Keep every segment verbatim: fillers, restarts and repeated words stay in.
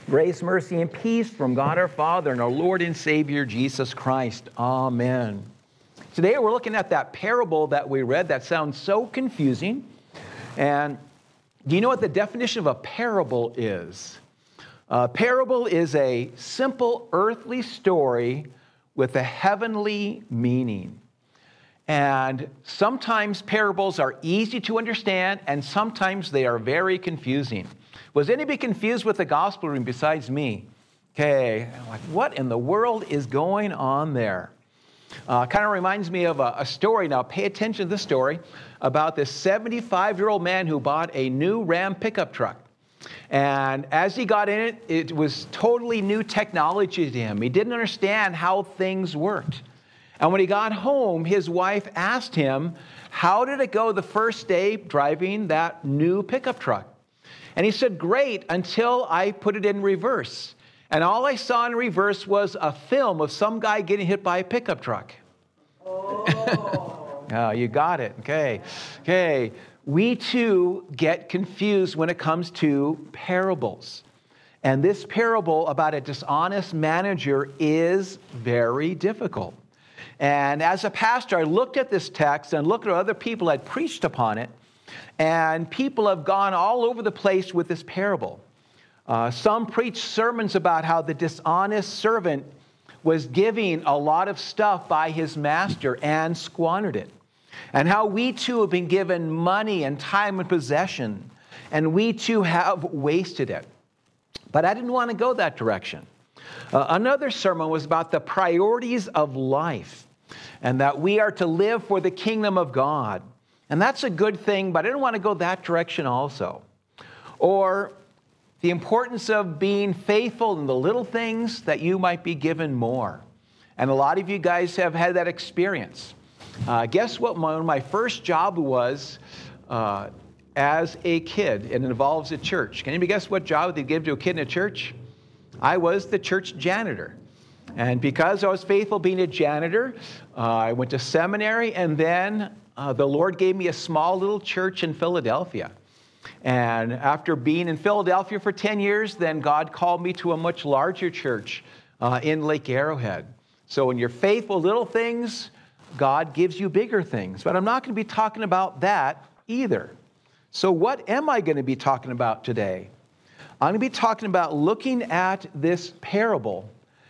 Grace, mercy, and peace from God our Father and our Lord and Savior, Jesus Christ. Amen. Today we're looking at that parable that we read that sounds so confusing. And do you know what the definition of a parable is? A parable is a simple earthly story with a heavenly meaning. And sometimes parables are easy to understand, and sometimes they are very confusing. Was anybody confused with the gospel reading besides me? Okay, like what in the world is going on there? Uh, kind of reminds me of a, a story. Now pay attention to this story about this seventy-five-year-old man who bought a new Ram pickup truck. And as he got in it, it was totally new technology to him. He didn't understand how things worked. And when he got home, his wife asked him, how did it go the first day driving that new pickup truck? And he said, great, until I put it in reverse. And all I saw in reverse was a film of some guy getting hit by a pickup truck. Oh, oh you got it. Okay. Okay. We too get confused when it comes to parables. And this parable about a dishonest manager is very difficult. And as a pastor, I looked at this text and looked at other people that preached upon it. And people have gone all over the place with this parable. Uh, some preach sermons about how the dishonest servant was giving a lot of stuff by his master and squandered it. And how we too have been given money and time and possession, and we too have wasted it. But I didn't want to go that direction. Uh, another sermon was about the priorities of life, and that we are to live for the kingdom of God. And that's a good thing, but I didn't want to go that direction also. Or the importance of being faithful in the little things that you might be given more. And a lot of you guys have had that experience. Uh, guess what my, my first job was uh, as a kid? It involves a church. Can anybody guess what job they give to a kid in a church? I was the church janitor. And because I was faithful being a janitor, uh, I went to seminary, and then uh, the Lord gave me a small little church in Philadelphia. And after being in Philadelphia for ten years, then God called me to a much larger church uh, in Lake Arrowhead. So when you're faithful little things, God gives you bigger things. But I'm not going to be talking about that either. So what am I going to be talking about today? I'm going to be talking about looking at this parable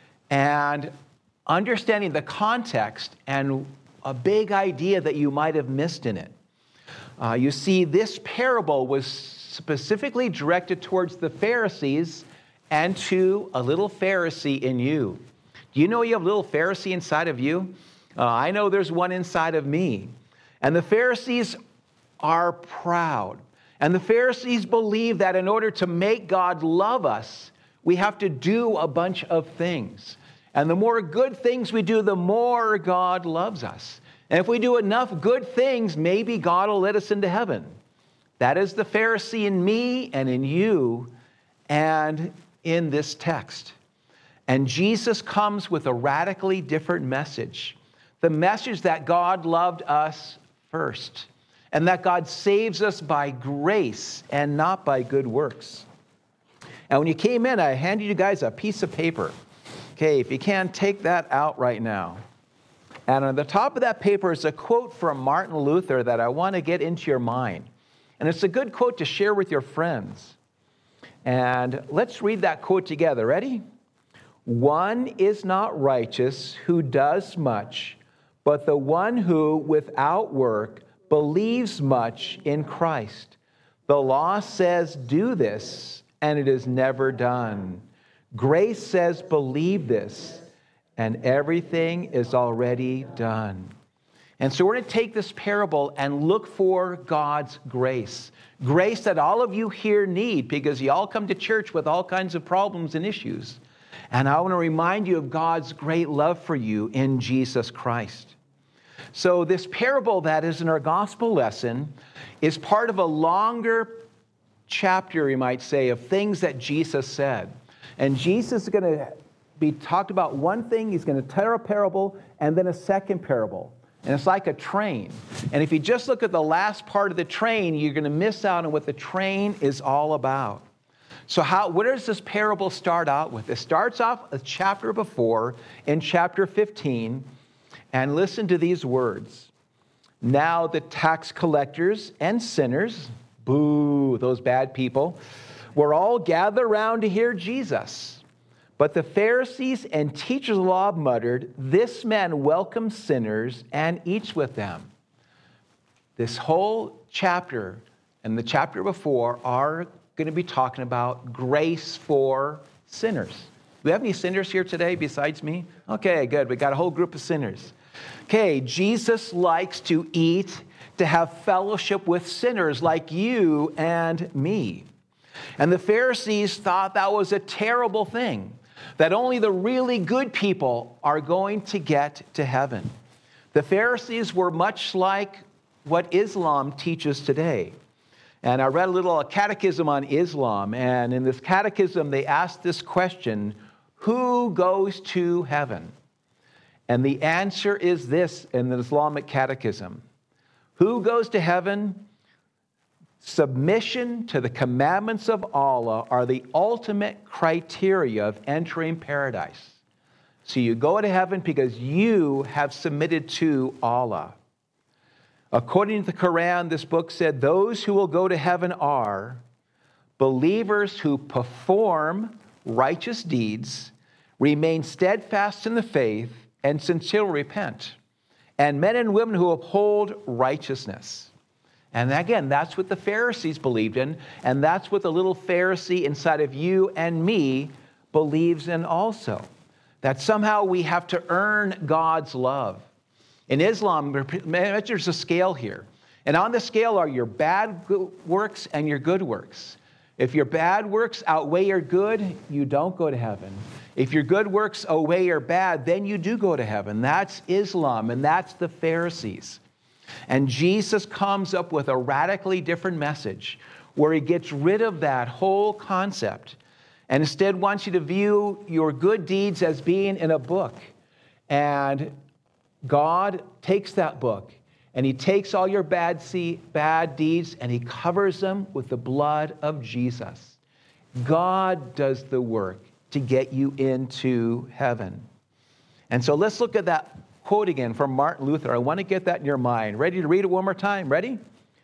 and understanding the context and a big idea that you might have missed in it. Uh, you see, this parable was specifically directed towards the Pharisees and to a little Pharisee in you. Do you know you have a little Pharisee inside of you? Uh, I know there's one inside of me. And the Pharisees are proud. And the Pharisees believe that in order to make God love us, we have to do a bunch of things. And the more good things we do, the more God loves us. And if we do enough good things, maybe God will let us into heaven. That is the Pharisee in me and in you and in this text. And Jesus comes with a radically different message. The message that God loved us first. And that God saves us by grace and not by good works. And when you came in, I handed you guys a piece of paper. Okay, if you can, take that out right now. And on the top of that paper is a quote from Martin Luther that I want to get into your mind. And it's a good quote to share with your friends. And let's read that quote together. Ready? One is not righteous who does much, but the one who, without work, believes much in Christ. The law says, do this, and it is never done. Grace says, believe this, and everything is already done. And so we're going to take this parable and look for God's grace. Grace that all of you here need, because you all come to church with all kinds of problems and issues. And I want to remind you of God's great love for you in Jesus Christ. So this parable that is in our gospel lesson is part of a longer chapter, you might say, of things that Jesus said. And Jesus is going to be talked about one thing. He's going to tell a parable and then a second parable. And it's like a train. And if you just look at the last part of the train, you're going to miss out on what the train is all about. So how, where does this parable start out with? It starts off a chapter before, in chapter fifteen, and listen to these words. Now the tax collectors and sinners, boo, those bad people, were all gathered around to hear Jesus. But the Pharisees and teachers of the law muttered, "This man welcomes sinners and eats with them." This whole chapter and the chapter before are going to be talking about grace for sinners. Do we have any sinners here today besides me? Okay, good. We got a whole group of sinners. Okay, Jesus likes to eat, to have fellowship with sinners like you and me. And the Pharisees thought that was a terrible thing, that only the really good people are going to get to heaven. The Pharisees were much like what Islam teaches today. And I read a little catechism on Islam, and in this catechism, they asked this question, who goes to heaven? And the answer is this in the Islamic catechism. Who goes to heaven? Submission to the commandments of Allah are the ultimate criteria of entering paradise. So you go to heaven because you have submitted to Allah. According to the Quran, this book said, those who will go to heaven are believers who perform righteous deeds, remain steadfast in the faith, and sincerely repent, and men and women who uphold righteousness. And again, that's what the Pharisees believed in, and that's what the little Pharisee inside of you and me believes in also. That somehow we have to earn God's love. In Islam, there's a scale here. And on the scale are your bad works and your good works. If your bad works outweigh your good, you don't go to heaven. If your good works outweigh your bad, then you do go to heaven. That's Islam, and that's the Pharisees. And Jesus comes up with a radically different message where he gets rid of that whole concept and instead wants you to view your good deeds as being in a book. And God takes that book and he takes all your bad, see, bad deeds and he covers them with the blood of Jesus. God does the work to get you into heaven. And so let's look at that quote again from Martin Luther. I want to get that in your mind. Ready to read it one more time? Ready?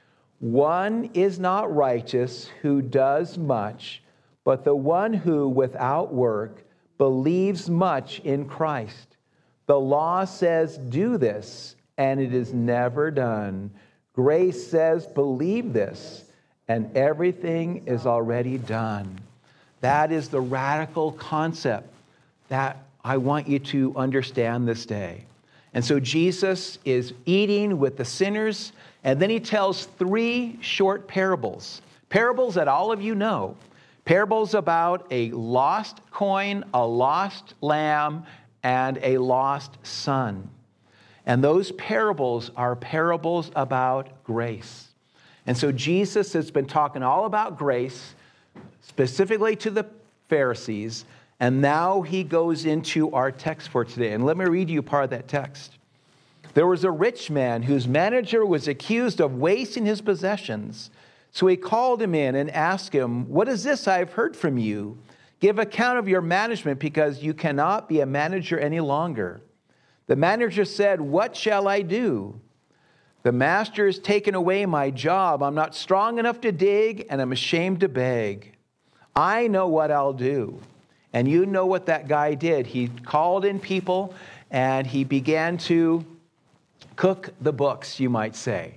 One is not righteous who does much, but the one who, without work, believes much in Christ. The law says, do this, and it is never done. Grace says, believe this, and everything is already done. That is the radical concept that I want you to understand this day. And so Jesus is eating with the sinners, and then he tells three short parables. Parables that all of you know. Parables about a lost coin, a lost lamb, and a lost son. And those parables are parables about grace. And so Jesus has been talking all about grace, specifically to the Pharisees, and now he goes into our text for today. And let me read you part of that text. There was a rich man whose manager was accused of wasting his possessions. So he called him in and asked him, what is this I have heard from you? Give account of your management because you cannot be a manager any longer. The manager said, what shall I do? The master has taken away my job. I'm not strong enough to dig, and I'm ashamed to beg. I know what I'll do. And you know what that guy did. He called in people, and he began to cook the books, you might say.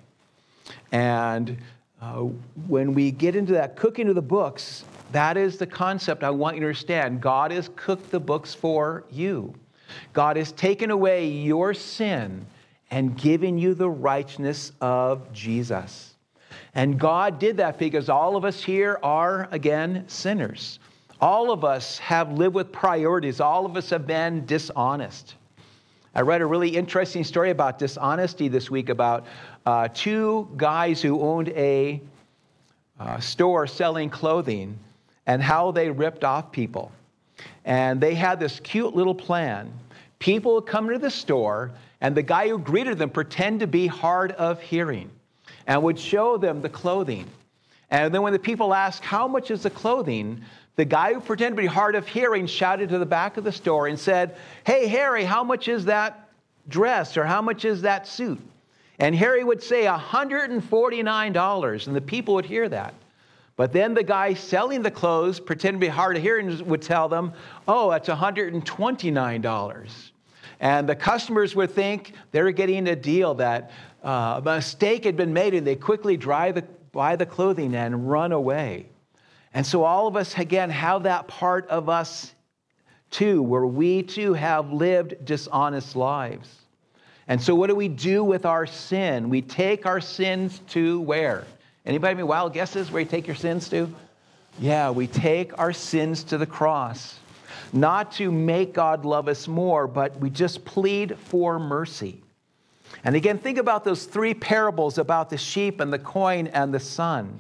And uh, when we get into that cooking of the books, that is the concept I want you to understand. God has cooked the books for you. God has taken away your sin and given you the righteousness of Jesus. And God did that because all of us here are, again, sinners. All of us have lived with priorities. All of us have been dishonest. I read a really interesting story about dishonesty this week about uh, two guys who owned a uh, store selling clothing and how they ripped off people. And they had this cute little plan. People would come to the store, and the guy who greeted them pretend to be hard of hearing and would show them the clothing. And then when the people asked, how much is the clothing? The guy who pretended to be hard of hearing shouted to the back of the store and said, hey, Harry, how much is that dress? Or how much is that suit? And Harry would say one hundred forty-nine dollars, and the people would hear that. But then the guy selling the clothes, pretending to be hard of hearing, would tell them, oh, that's one hundred twenty-nine dollars. And the customers would think they were getting a deal, that uh, a mistake had been made, and they quickly drive the, buy the clothing and run away. And so all of us, again, have that part of us too, where we too have lived dishonest lives. And so what do we do with our sin? We take our sins to where? Anybody have any wild guesses where you take your sins to? Yeah, we take our sins to the cross. Not to make God love us more, but we just plead for mercy. And again, think about those three parables about the sheep and the coin and the son.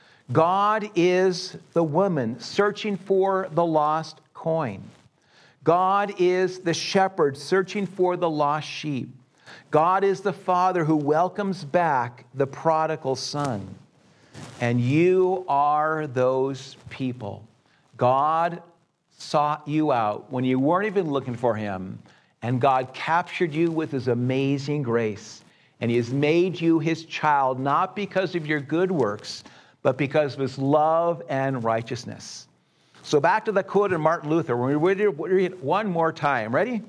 God is the woman searching for the lost coin. God is the shepherd searching for the lost sheep. God is the father who welcomes back the prodigal son. And you are those people. God sought you out when you weren't even looking for him, and God captured you with his amazing grace. And he has made you his child, not because of your good works, but because of his love and righteousness. So back to the quote of Martin Luther. We're going to read it one more time. Ready?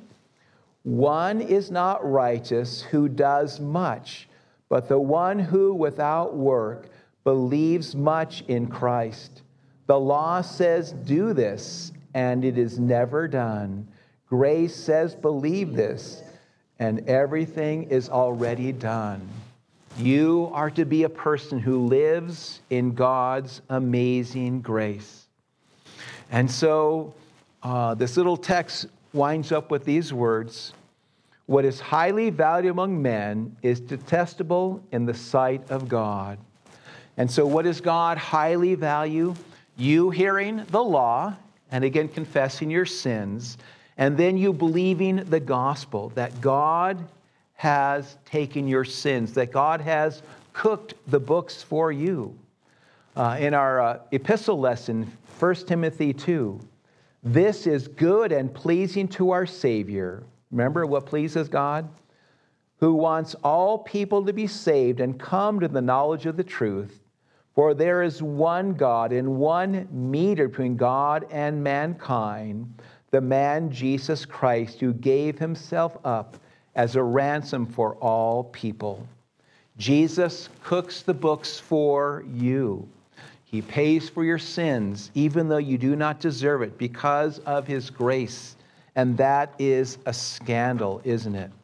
One is not righteous who does much, but the one who without work believes much in Christ. The law says, do this, and it is never done. Grace says, believe this, and everything is already done. You are to be a person who lives in God's amazing grace. And so uh, this little text winds up with these words. What is highly valued among men is detestable in the sight of God. And so what does God highly value? You hearing the law, and again confessing your sins, and then you believing the gospel, that God has taken your sins, that God has cooked the books for you. Uh, in our uh, epistle lesson, First Timothy two, this is good and pleasing to our Savior. Remember what pleases God? Who wants all people to be saved and come to the knowledge of the truth. For there is one God and one mediator between God and mankind, the man Jesus Christ, who gave himself up as a ransom for all people. Jesus cooks the books for you. He pays for your sins, even though you do not deserve it, because of his grace. And that is a scandal, isn't it?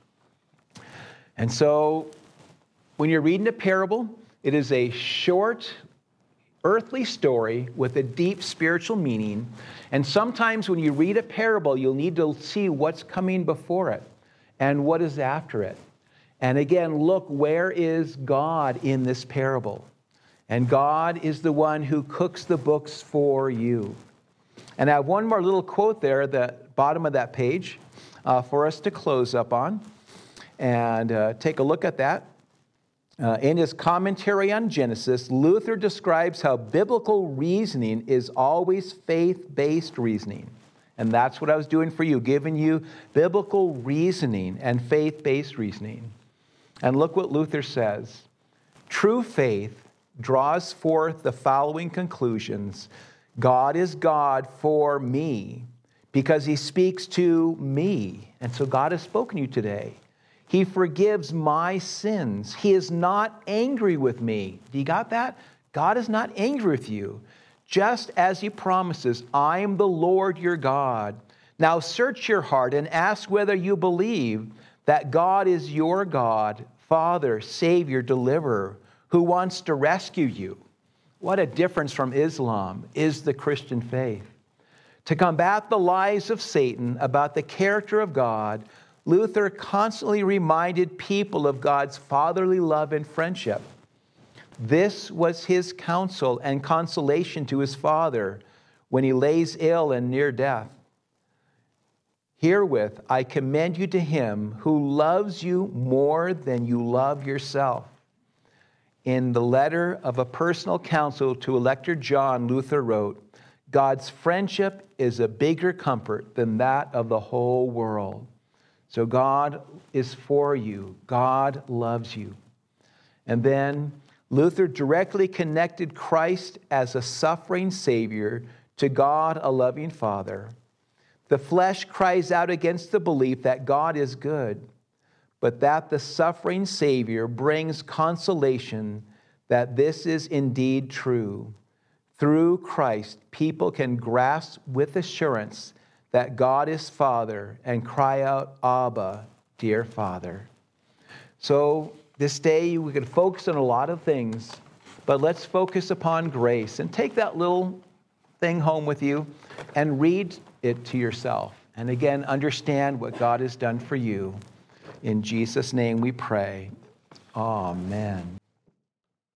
And so, when you're reading a parable, it is a short, earthly story with a deep spiritual meaning. And sometimes when you read a parable, you'll need to see what's coming before it and what is after it. And again, look, where is God in this parable? And God is the one who cooks the books for you. And I have one more little quote there at the bottom of that page uh, for us to close up on. And uh, take a look at that. Uh, in his commentary on Genesis, Luther describes how biblical reasoning is always faith-based reasoning. And that's what I was doing for you, giving you biblical reasoning and faith-based reasoning. And look what Luther says. True faith draws forth the following conclusions. God is God for me because he speaks to me. And so God has spoken to you today. He forgives my sins. He is not angry with me. Do you got that? God is not angry with you. Just as he promises, I am the Lord your God. Now search your heart and ask whether you believe that God is your God, Father, Savior, Deliverer, who wants to rescue you. What a difference from Islam is the Christian faith. To combat the lies of Satan about the character of God, Luther constantly reminded people of God's fatherly love and friendship. This was his counsel and consolation to his father when he lays ill and near death. Herewith I commend you to him who loves you more than you love yourself. in the letter of a personal counsel to Elector John, Luther wrote, God's friendship is a bigger comfort than that of the whole world. So God is for you. God loves you. And then Luther directly connected Christ as a suffering Savior to God, a loving Father. The flesh cries out against the belief that God is good, but that the suffering Savior brings consolation that this is indeed true. Through Christ, people can grasp with assurance that God is Father and cry out, Abba, dear Father. So this day we can focus on a lot of things, but let's focus upon grace and take that little thing home with you and read it to yourself. And again, understand what God has done for you. In Jesus' name we pray. Amen.